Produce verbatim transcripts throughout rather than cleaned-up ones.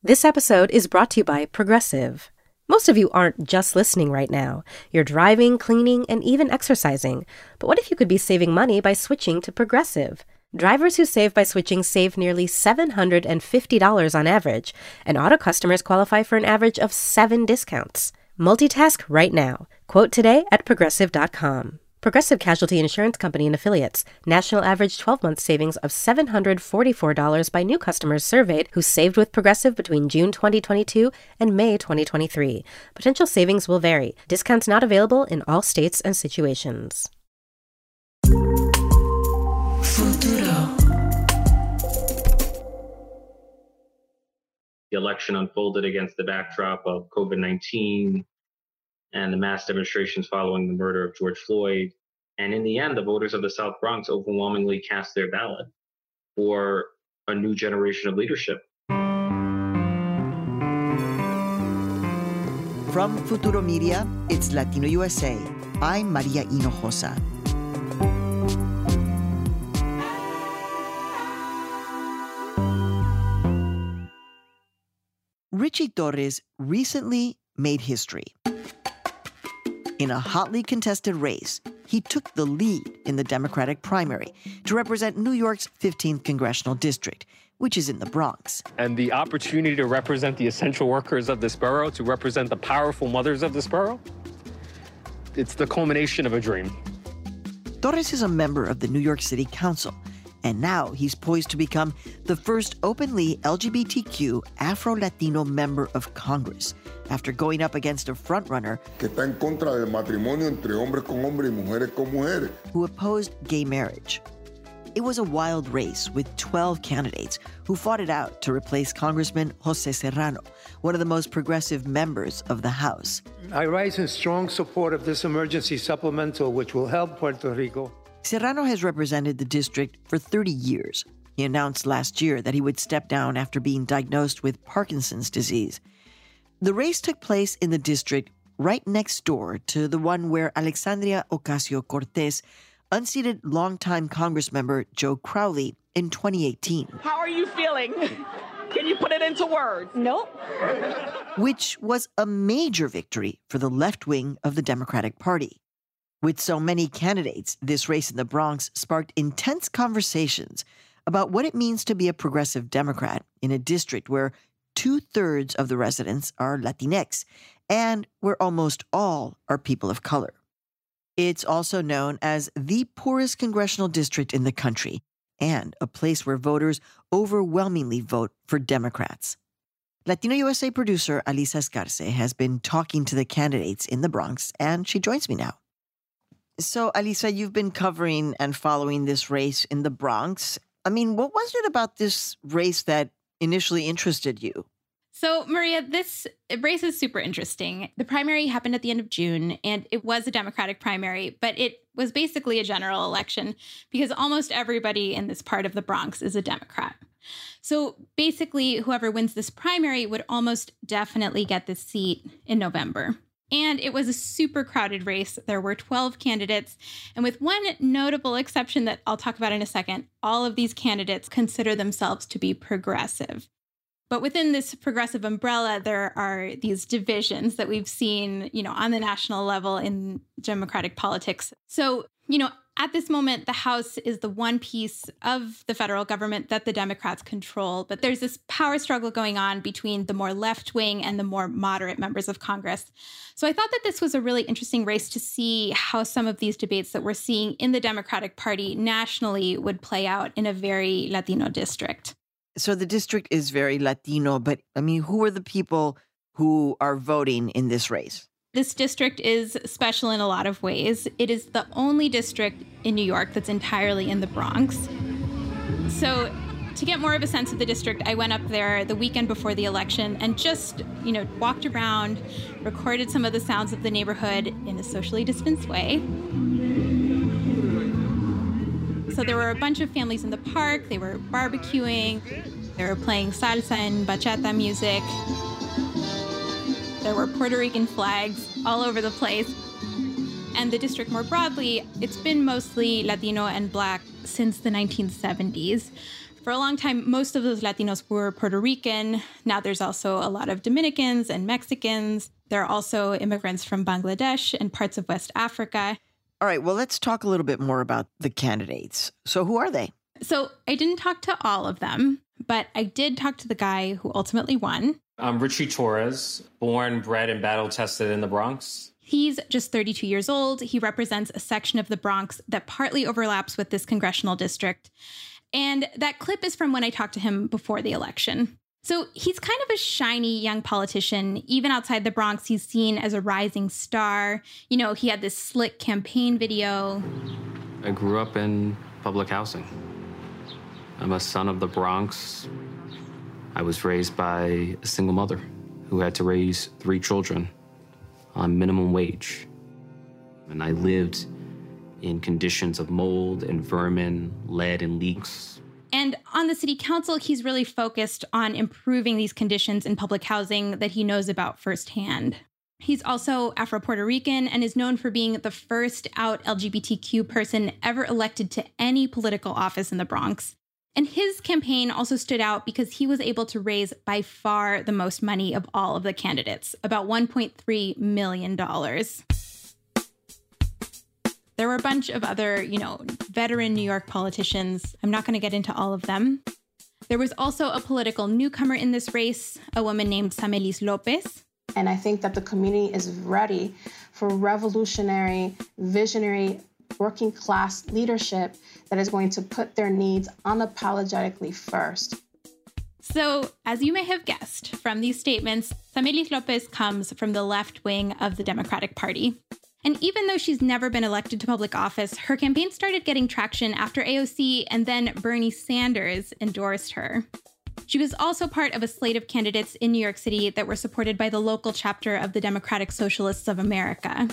This episode is brought to you by Progressive. Most of you aren't just listening right now. You're driving, cleaning, and even exercising. But what if you could be saving money by switching to Progressive? Drivers who save by switching save nearly seven hundred fifty dollars on average, and auto customers qualify for an average of seven discounts. Multitask right now. Quote today at progressive dot com. Progressive Casualty Insurance Company and Affiliates. National average twelve-month savings of seven hundred forty-four dollars by new customers surveyed who saved with Progressive between June twenty twenty-two and May twenty twenty-three. Potential savings will vary. Discounts not available in all states and situations. Futuro. The election unfolded against the backdrop of COVID nineteen and the mass demonstrations following the murder of George Floyd. And in the end, the voters of the South Bronx overwhelmingly cast their ballot for a new generation of leadership. From Futuro Media, it's Latino U S A. I'm Maria Hinojosa. Richie Torres recently made history. In a hotly contested race, he took the lead in the Democratic primary to represent New York's fifteenth congressional district, which is in the Bronx. And the opportunity to represent the essential workers of this borough, to represent the powerful mothers of this borough, it's the culmination of a dream. Torres is a member of the New York City Council, and now he's poised to become the first openly L G B T Q Afro-Latino member of Congress, after going up against a frontrunner que está en contra del matrimonio entre hombres con hombres y mujeres con mujeres, who opposed gay marriage. It was a wild race with twelve candidates who fought it out to replace Congressman Jose Serrano, one of the most progressive members of the House. I rise in strong support of this emergency supplemental, which will help Puerto Rico. Serrano has represented the district for thirty years. He announced last year that he would step down after being diagnosed with Parkinson's disease. The race took place in the district right next door to the one where Alexandria Ocasio-Cortez unseated longtime Congress member Joe Crowley in twenty eighteen. How are you feeling? Can you put it into words? Nope. Which was a major victory for the left wing of the Democratic Party. With so many candidates, this race in the Bronx sparked intense conversations about what it means to be a progressive Democrat in a district where two-thirds of the residents are Latinx and where almost all are people of color. It's also known as the poorest congressional district in the country and a place where voters overwhelmingly vote for Democrats. Latino U S A producer Alisa Escarce has been talking to the candidates in the Bronx, and she joins me now. So, Alisa, you've been covering and following this race in the Bronx. I mean, what was it about this race that initially interested you? So, Maria, this race is super interesting. The primary happened at the end of June, and it was a Democratic primary, but it was basically a general election because almost everybody in this part of the Bronx is a Democrat. So basically, whoever wins this primary would almost definitely get the seat in November. And it was a super crowded race. There were twelve candidates. And with one notable exception that I'll talk about in a second, all of these candidates consider themselves to be progressive. But within this progressive umbrella, there are these divisions that we've seen, you know, on the national level in Democratic politics. So, you know, at this moment, the House is the one piece of the federal government that the Democrats control. But there's this power struggle going on between the more left wing and the more moderate members of Congress. So I thought that this was a really interesting race to see how some of these debates that we're seeing in the Democratic Party nationally would play out in a very Latino district. So the district is very Latino, but I mean, who are the people who are voting in this race? This district is special in a lot of ways. It is the only district in New York that's entirely in the Bronx. So to get more of a sense of the district, I went up there the weekend before the election and just, you know, walked around, recorded some of the sounds of the neighborhood in a socially distanced way. So there were a bunch of families in the park. They were barbecuing. They were playing salsa and bachata music. There were Puerto Rican flags all over the place. And the district more broadly, it's been mostly Latino and Black since the nineteen seventies. For a long time, most of those Latinos were Puerto Rican. Now there's also a lot of Dominicans and Mexicans. There are also immigrants from Bangladesh and parts of West Africa. All right, well, let's talk a little bit more about the candidates. So who are they? So I didn't talk to all of them, but I did talk to the guy who ultimately won. I'm Richie Torres, born, bred, and battle-tested in the Bronx. He's just thirty-two years old. He represents a section of the Bronx that partly overlaps with this congressional district. And that clip is from when I talked to him before the election. So he's kind of a shiny young politician. Even outside the Bronx, he's seen as a rising star. You know, he had this slick campaign video. I grew up in public housing. I'm a son of the Bronx. I was raised by a single mother who had to raise three children on minimum wage. And I lived in conditions of mold and vermin, lead and leaks. And on the city council, he's really focused on improving these conditions in public housing that he knows about firsthand. He's also Afro-Puerto Rican and is known for being the first out L G B T Q person ever elected to any political office in the Bronx. And his campaign also stood out because he was able to raise by far the most money of all of the candidates, about one point three million dollars. There were a bunch of other, you know, veteran New York politicians. I'm not going to get into all of them. There was also a political newcomer in this race, a woman named Samelis Lopez. And I think that the community is ready for revolutionary, visionary, working class leadership that is going to put their needs unapologetically first. So, as you may have guessed from these statements, Samelis Lopez comes from the left wing of the Democratic Party. And even though she's never been elected to public office, her campaign started getting traction after A O C and then Bernie Sanders endorsed her. She was also part of a slate of candidates in New York City that were supported by the local chapter of the Democratic Socialists of America.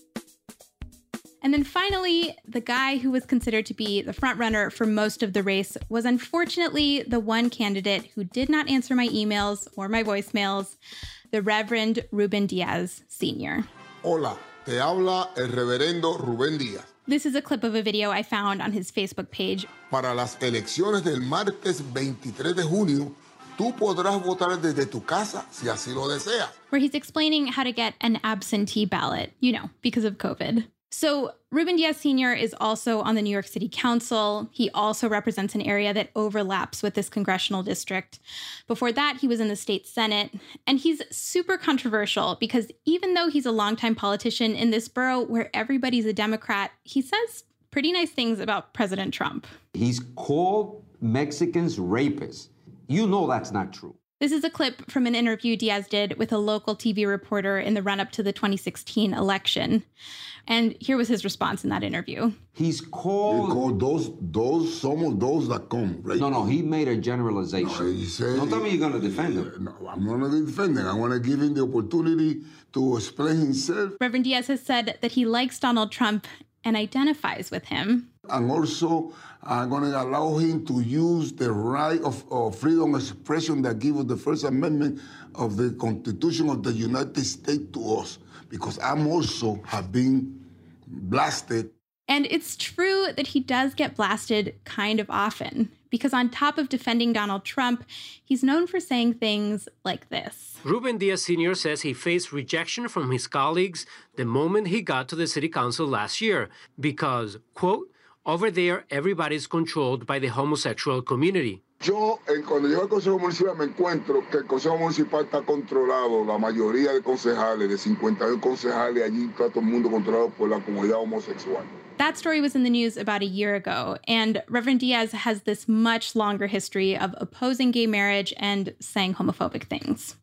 And then finally, the guy who was considered to be the frontrunner for most of the race was unfortunately the one candidate who did not answer my emails or my voicemails, the Reverend Ruben Diaz Senior Hola, te habla el reverendo Rubén Díaz. This is a clip of a video I found on his Facebook page. Para las elecciones del martes veintitrés de junio, tú podrás votar desde tu casa si así lo deseas. Where he's explaining how to get an absentee ballot, you know, because of COVID. So Ruben Diaz Senior is also on the New York City Council. He also represents an area that overlaps with this congressional district. Before that, he was in the state Senate. And he's super controversial because even though he's a longtime politician in this borough where everybody's a Democrat, he says pretty nice things about President Trump. He's called Mexicans rapists. You know that's not true. This is a clip from an interview Diaz did with a local T V reporter in the run-up to the twenty sixteen election. And here was his response in that interview. He's called... He called those, those, somos those that come, right? No, no, he made a generalization. No, he said, Don't tell me you're going to defend him. No, I'm not going to defend him. I want to give him the opportunity to explain himself. Reverend Diaz has said that he likes Donald Trump and identifies with him. And also, I'm going to allow him to use the right of, of freedom of expression that gives the First Amendment of the Constitution of the United States to us. Because I'm also have been blasted. And it's true that he does get blasted kind of often. Because on top of defending Donald Trump, he's known for saying things like this. Ruben Diaz Senior says he faced rejection from his colleagues the moment he got to the city council last year because, quote, over there, everybody's controlled by the homosexual community. Yo, cuando llego al Consejo Municipal, me encuentro que el Consejo Municipal está controlado, la mayoría de concejales, de cincuenta y uno concejales, allí está todo el mundo controlado por la comunidad homosexual. That story was in the news about a year ago, and Reverend Diaz has this much longer history of opposing gay marriage and saying homophobic things.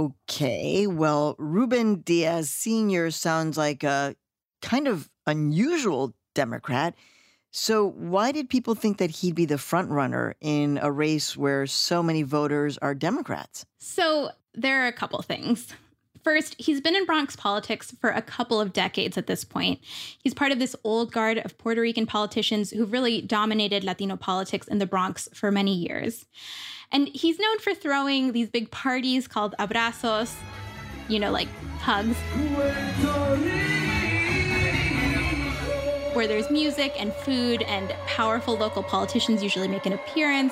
Okay, well, Ruben Diaz Senior sounds like a kind of unusual Democrat. So why did people think that he'd be the front runner in a race where so many voters are Democrats? So there are a couple things. First, he's been in Bronx politics for a couple of decades at this point. He's part of this old guard of Puerto Rican politicians who've really dominated Latino politics in the Bronx for many years. And he's known for throwing these big parties called abrazos, you know, like hugs. where there's music and food and powerful local politicians usually make an appearance.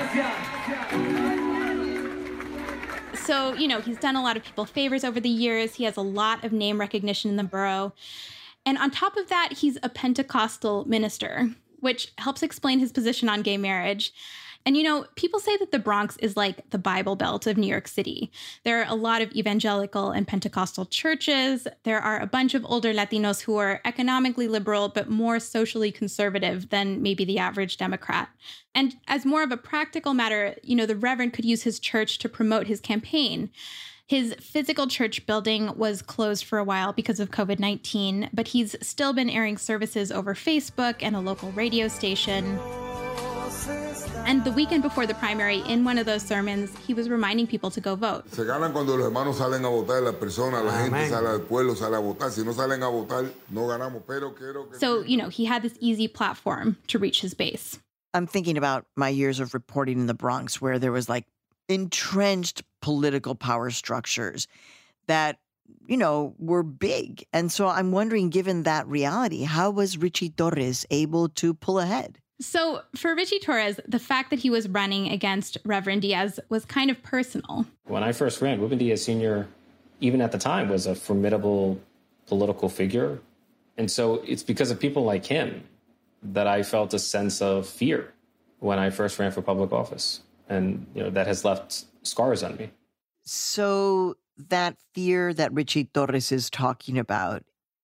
So, you know, he's done a lot of people favors over the years. He has a lot of name recognition in the borough. And on top of that, he's a Pentecostal minister, which helps explain his position on gay marriage. And, you know, people say that the Bronx is like the Bible Belt of New York City. There are a lot of evangelical and Pentecostal churches. There are a bunch of older Latinos who are economically liberal, but more socially conservative than maybe the average Democrat. And as more of a practical matter, you know, the Reverend could use his church to promote his campaign. His physical church building was closed for a while because of covid nineteen, but he's still been airing services over Facebook and a local radio station. And the weekend before the primary, in one of those sermons, he was reminding people to go vote. Se ganan cuando los hermanos salen a votar, las personas, la gente sale al pueblo, sale a votar. Si no salen a votar, no ganamos. Pero quiero que... So, you know, he had this easy platform to reach his base. I'm thinking about my years of reporting in the Bronx, where there was like entrenched political power structures that, you know, were big. And so I'm wondering, given that reality, how was Richie Torres able to pull ahead? So for Richie Torres, the fact that he was running against Reverend Diaz was kind of personal. When I first ran, Ruben Diaz Senior, even at the time, was a formidable political figure. And so it's because of people like him that I felt a sense of fear when I first ran for public office. And, you know, that has left scars on me. So that fear that Richie Torres is talking about,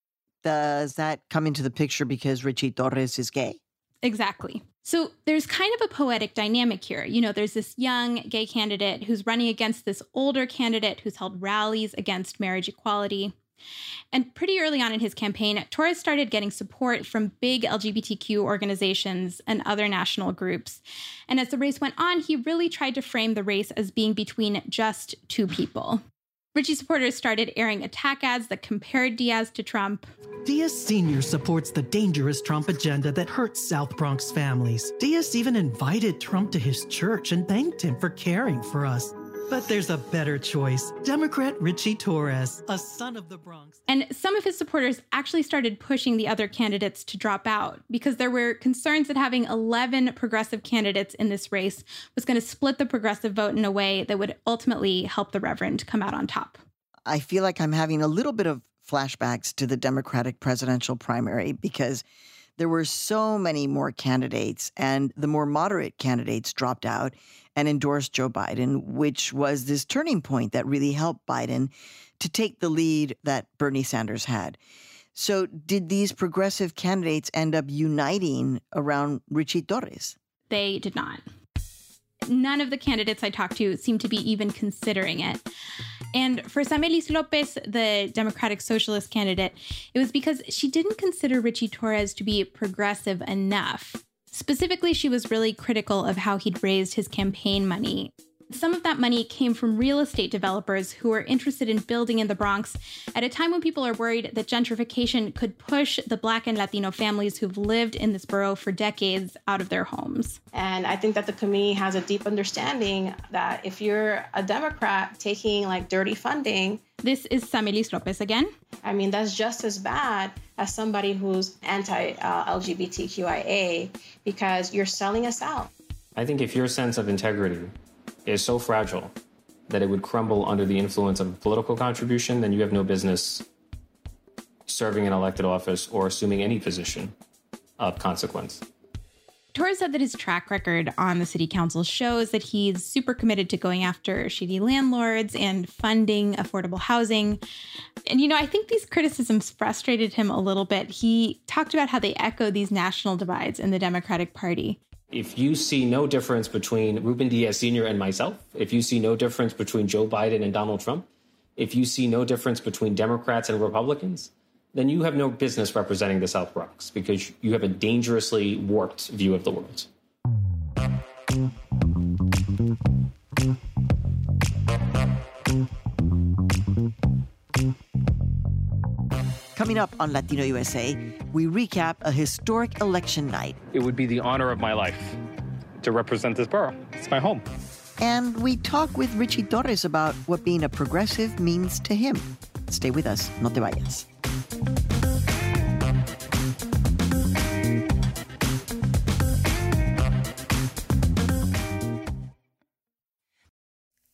does that come into the picture because Richie Torres is gay? Exactly. So there's kind of a poetic dynamic here. You know, there's this young gay candidate who's running against this older candidate who's held rallies against marriage equality. And pretty early on in his campaign, Torres started getting support from big L G B T Q organizations and other national groups. And as the race went on, he really tried to frame the race as being between just two people. Richie supporters started airing attack ads that compared Diaz to Trump. Diaz Senior supports the dangerous Trump agenda that hurts South Bronx families. Diaz even invited Trump to his church and thanked him for caring for us. But there's a better choice. Democrat Richie Torres, a son of the Bronx. And some of his supporters actually started pushing the other candidates to drop out because there were concerns that having eleven progressive candidates in this race was going to split the progressive vote in a way that would ultimately help the Reverend come out on top. I feel like I'm having a little bit of flashbacks to the Democratic presidential primary because there were so many more candidates and the more moderate candidates dropped out and endorsed Joe Biden, which was this turning point that really helped Biden to take the lead that Bernie Sanders had. So did these progressive candidates end up uniting around Richie Torres? They did not. None of the candidates I talked to seemed to be even considering it. And for Samelis Lopez, the Democratic Socialist candidate, it was because she didn't consider Richie Torres to be progressive enough. Specifically, she was really critical of how he'd raised his campaign money. Some of that money came from real estate developers who were interested in building in the Bronx at a time when people are worried that gentrification could push the Black and Latino families who've lived in this borough for decades out of their homes. And I think that the community has a deep understanding that if you're a Democrat taking like dirty funding. This is Samelis Lopez again. I mean, that's just as bad as somebody who's anti-L G B T Q I A because you're selling us out. I think if your sense of integrity is so fragile that it would crumble under the influence of a political contribution, then you have no business serving an elected office or assuming any position of consequence. Torres said that his track record on the city council shows that he's super committed to going after shady landlords and funding affordable housing. And, you know, I think these criticisms frustrated him a little bit. He talked about how they echo these national divides in the Democratic Party. If you see no difference between Ruben Diaz Senior and myself, if you see no difference between Joe Biden and Donald Trump, if you see no difference between Democrats and Republicans, then you have no business representing the South Bronx because you have a dangerously warped view of the world. Coming up on Latino U S A, we recap a historic election night. It would be the honor of my life to represent this borough. It's my home. And we talk with Richie Torres about what being a progressive means to him. Stay with us, no te vayas.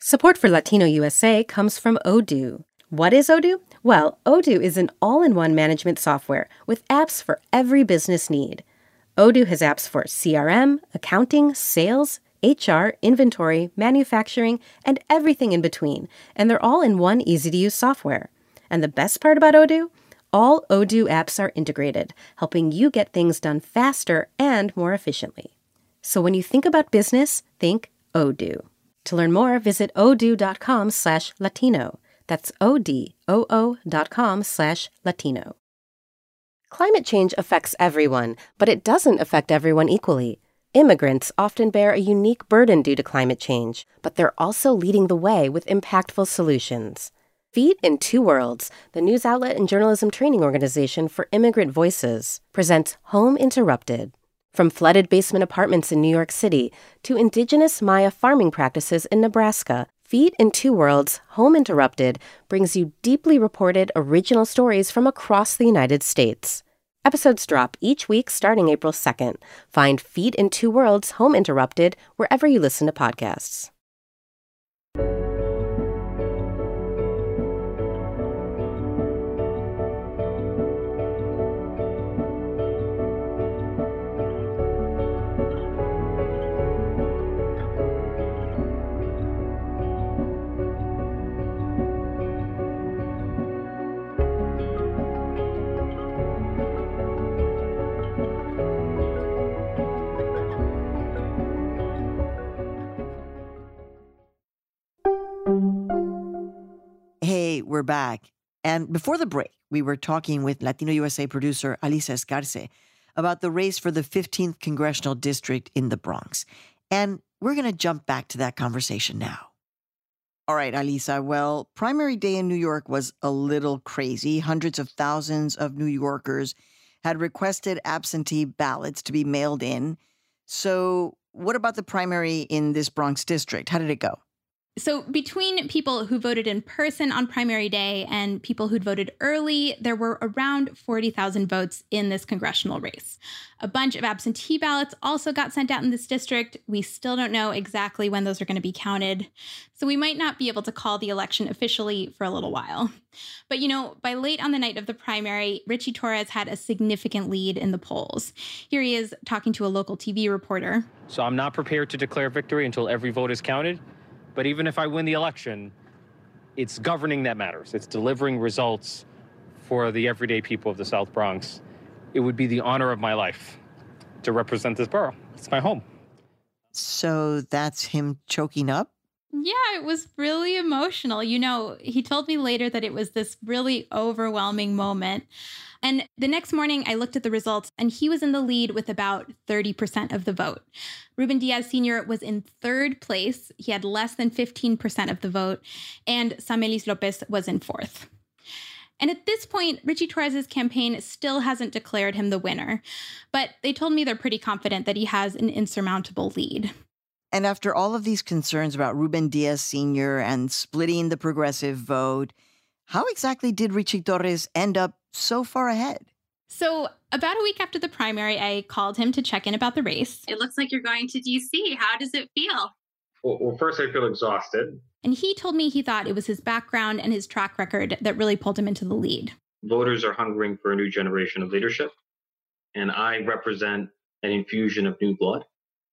Support for Latino U S A comes from Odoo. What is Odoo? Well, Odoo is an all-in-one management software with apps for every business need. Odoo has apps for C R M, accounting, sales, H R, inventory, manufacturing, and everything in between, and they're all in one easy-to-use software. And the best part about Odoo? All Odoo apps are integrated, helping you get things done faster and more efficiently. So when you think about business, think Odoo. To learn more, visit odoo.com slash Latino. That's O-D-O-O dot com slash Latino. Climate change affects everyone, but it doesn't affect everyone equally. Immigrants often bear a unique burden due to climate change, but they're also leading the way with impactful solutions. Feet in Two Worlds, the news outlet and journalism training organization for immigrant voices, presents Home Interrupted. From flooded basement apartments in New York City to indigenous Maya farming practices in Nebraska, Feet in Two Worlds, Home Interrupted brings you deeply reported original stories from across the United States. Episodes drop each week starting April second. Find Feet in Two Worlds, Home Interrupted wherever you listen to podcasts. Hey, we're back. And before the break, we were talking with Latino U S A producer Alisa Escarce about the race for the fifteenth Congressional District in the Bronx. And we're going to jump back to that conversation now. All right, Alisa, well, primary day in New York was a little crazy. Hundreds of thousands of New Yorkers had requested absentee ballots to be mailed in. So what about the primary in this Bronx district? How did it go? So between people who voted in person on primary day and people who'd voted early, there were around forty thousand votes in this congressional race. A bunch of absentee ballots also got sent out in this district. We still don't know exactly when those are going to be counted, so we might not be able to call the election officially for a little while. But, you know, by late on the night of the primary, Richie Torres had a significant lead in the polls. Here he is talking to a local T V reporter. So I'm not prepared to declare victory until every vote is counted. But even if I win the election, it's governing that matters. It's delivering results for the everyday people of the South Bronx. It would be the honor of my life to represent this borough. It's my home. So that's him choking up? Yeah, it was really emotional. You know, he told me later that it was this really overwhelming moment. And the next morning, I looked at the results, and he was in the lead with about thirty percent of the vote. Ruben Diaz Senior was in third place. He had less than fifteen percent of the vote. And Samelis Lopez was in fourth. And at this point, Richie Torres' campaign still hasn't declared him the winner. But they told me they're pretty confident that he has an insurmountable lead. And after all of these concerns about Ruben Diaz Senior and splitting the progressive vote, how exactly did Richie Torres end up so far ahead? So about a week after the primary, I called him to check in about the race. It looks like you're going to D C. How does it feel? Well, well, first I feel exhausted. And he told me he thought it was his background and his track record that really pulled him into the lead. Voters are hungering for a new generation of leadership, and I represent an infusion of new blood.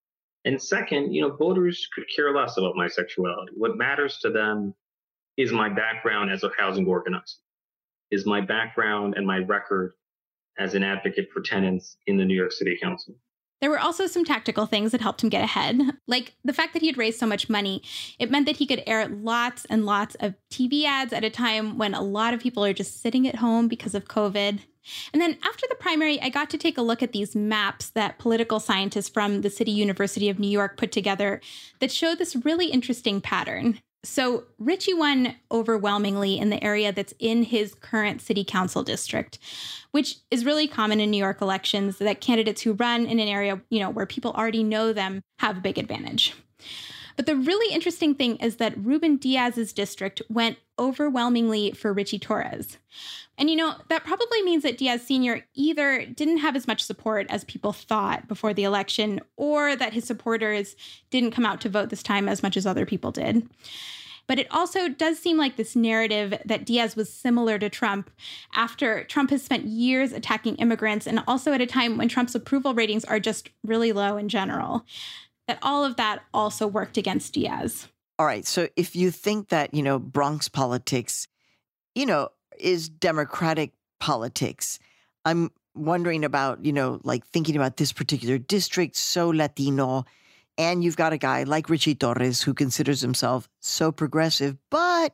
And second, you know, voters could care less about my sexuality. What matters to them is my background as a housing organizer, is my background and my record as an advocate for tenants in the New York City Council. There were also some tactical things that helped him get ahead, like the fact that he had raised so much money. It meant that he could air lots and lots of T V ads at a time when a lot of people are just sitting at home because of COVID. And then after the primary, I got to take a look at these maps that political scientists from the City University of New York put together that show this really interesting pattern. So Richie won overwhelmingly in the area that's in his current city council district, which is really common in New York elections, that candidates who run in an area, you know, where people already know them have a big advantage. But the really interesting thing is that Ruben Diaz's district went overwhelmingly for Richie Torres. And, you know, that probably means that Diaz Senior either didn't have as much support as people thought before the election, or that his supporters didn't come out to vote this time as much as other people did. But it also does seem like this narrative that Diaz was similar to Trump after Trump has spent years attacking immigrants, and also at a time when Trump's approval ratings are just really low in general, that all of that also worked against Diaz. All right. So if you think that, you know, Bronx politics, you know, is Democratic politics, I'm wondering about, you know, like thinking about this particular district, so Latino, and you've got a guy like Richie Torres who considers himself so progressive, but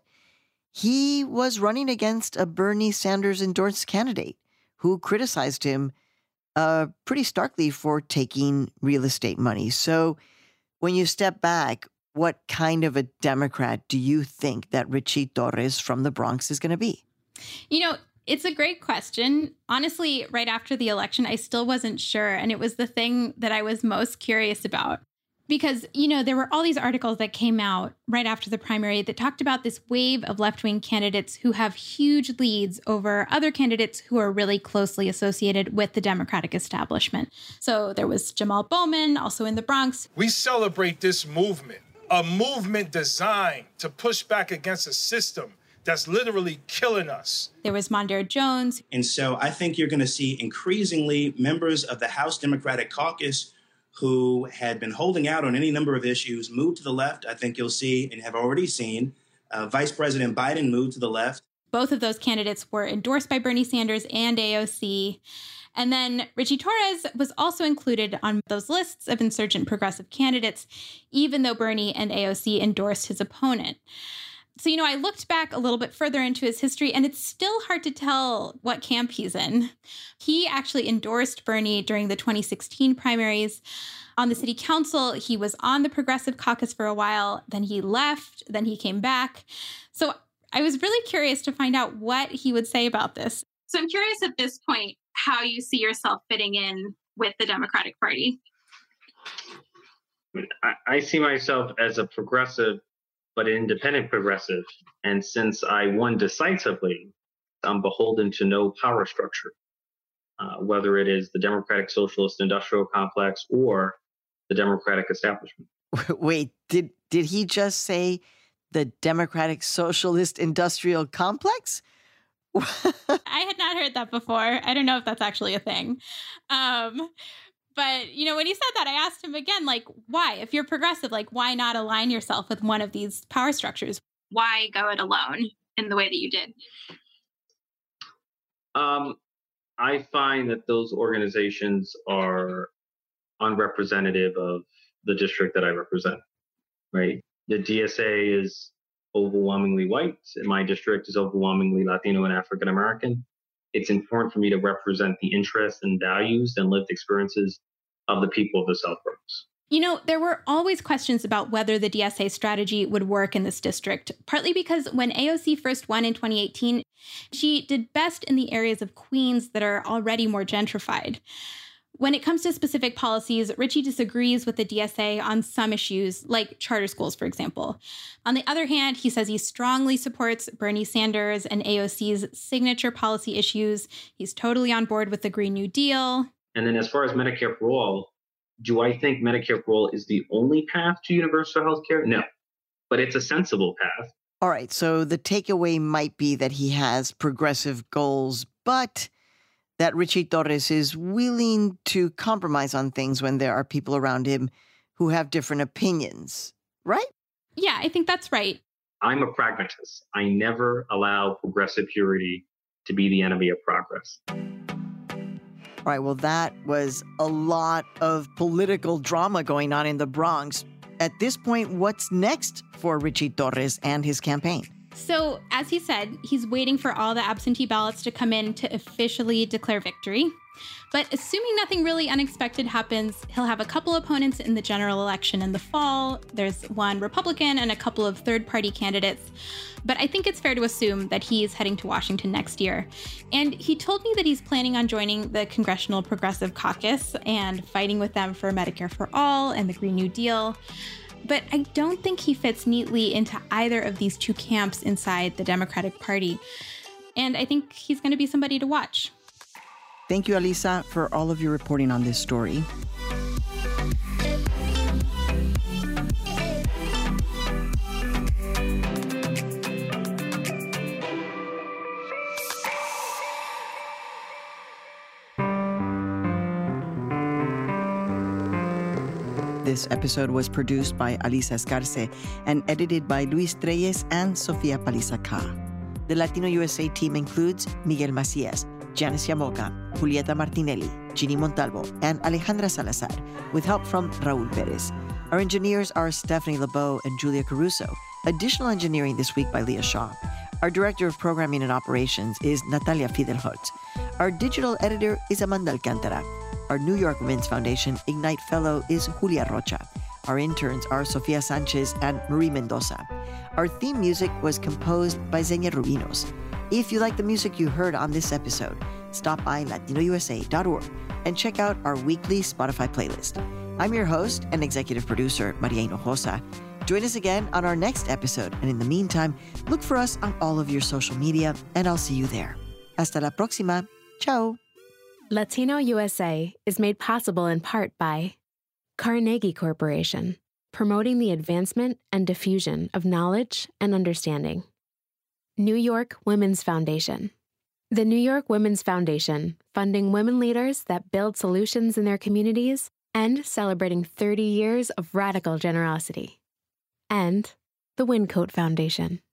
he was running against a Bernie Sanders endorsed candidate who criticized him uh, pretty starkly for taking real estate money. So when you step back, what kind of a Democrat do you think that Richie Torres from the Bronx is going to be? You know, it's a great question. Honestly, right after the election, I still wasn't sure. And it was the thing that I was most curious about. Because, you know, there were all these articles that came out right after the primary that talked about this wave of left-wing candidates who have huge leads over other candidates who are really closely associated with the Democratic establishment. So there was Jamal Bowman, also in the Bronx. We celebrate this movement, a movement designed to push back against a system that's literally killing us. There was Mondaire Jones. And so I think you're going to see increasingly members of the House Democratic Caucus who had been holding out on any number of issues move to the left. I think you'll see, and have already seen, uh, Vice President Biden move to the left. Both of those candidates were endorsed by Bernie Sanders and A O C. And then Richie Torres was also included on those lists of insurgent progressive candidates, even though Bernie and A O C endorsed his opponent. So, you know, I looked back a little bit further into his history, and it's still hard to tell what camp he's in. He actually endorsed Bernie during the twenty sixteen primaries. On the city council, he was on the Progressive Caucus for a while, then he left, then he came back. So I was really curious to find out what he would say about this. So I'm curious at this point how you see yourself fitting in with the Democratic Party. I, I see myself as a progressive, but an independent progressive. And since I won decisively, I'm beholden to no power structure, uh, whether it is the Democratic Socialist Industrial Complex or the Democratic establishment. Wait, did did he just say the Democratic Socialist Industrial Complex? I had not heard that before. I don't know if that's actually a thing. Um, but, you know, when he said that, I asked him again, like, why? If you're progressive, like, why not align yourself with one of these power structures? Why go it alone in the way that you did? Um, I find that those organizations are unrepresentative of the district that I represent, right? The D S A is overwhelmingly white, and my district is overwhelmingly Latino and African American. It's important for me to represent the interests and values and lived experiences of the people of the South Bronx. You know, there were always questions about whether the D S A strategy would work in this district, partly because when A O C first won in twenty eighteen, she did best in the areas of Queens that are already more gentrified. When it comes to specific policies, Richie disagrees with the D S A on some issues, like charter schools, for example. On the other hand, he says he strongly supports Bernie Sanders and A O C's signature policy issues. He's totally on board with the Green New Deal. And then as far as Medicare for All, do I think Medicare for All is the only path to universal health care? No, but it's a sensible path. All right, so the takeaway might be that he has progressive goals, but that Richie Torres is willing to compromise on things when there are people around him who have different opinions, right? Yeah, I think that's right. I'm a pragmatist. I never allow progressive purity to be the enemy of progress. All right, well, that was a lot of political drama going on in the Bronx. At this point, what's next for Richie Torres and his campaign? So, as he said, he's waiting for all the absentee ballots to come in to officially declare victory. But assuming nothing really unexpected happens, he'll have a couple opponents in the general election in the fall. There's one Republican and a couple of third-party candidates. But I think it's fair to assume that he's heading to Washington next year. And he told me that he's planning on joining the Congressional Progressive Caucus and fighting with them for Medicare for All and the Green New Deal. But I don't think he fits neatly into either of these two camps inside the Democratic Party. And I think he's going to be somebody to watch. Thank you, Alisa, for all of your reporting on this story. This episode was produced by Alisa Escarce and edited by Luis Treyes and Sofia Paliza-Ka. The Latino U S A team includes Miguel Macias, Janice Yamoca, Julieta Martinelli, Ginny Montalvo, and Alejandra Salazar, with help from Raul Perez. Our engineers are Stephanie LeBeau and Julia Caruso. Additional engineering this week by Leah Shaw. Our director of programming and operations is Natalia Fidelholtz. Our digital editor is Amanda Alcantara. Our New York Women's Foundation Ignite Fellow is Julia Rocha. Our interns are Sofia Sanchez and Marie Mendoza. Our theme music was composed by Xenia Rubinos. If you like the music you heard on this episode, stop by latino u s a dot org and check out our weekly Spotify playlist. I'm your host and executive producer, Maria Hinojosa. Join us again on our next episode, and in the meantime, look for us on all of your social media, and I'll see you there. Hasta la próxima. Ciao. Latino U S A is made possible in part by Carnegie Corporation, promoting the advancement and diffusion of knowledge and understanding. New York Women's Foundation. The New York Women's Foundation, funding women leaders that build solutions in their communities and celebrating thirty years of radical generosity. And the Wincoat Foundation.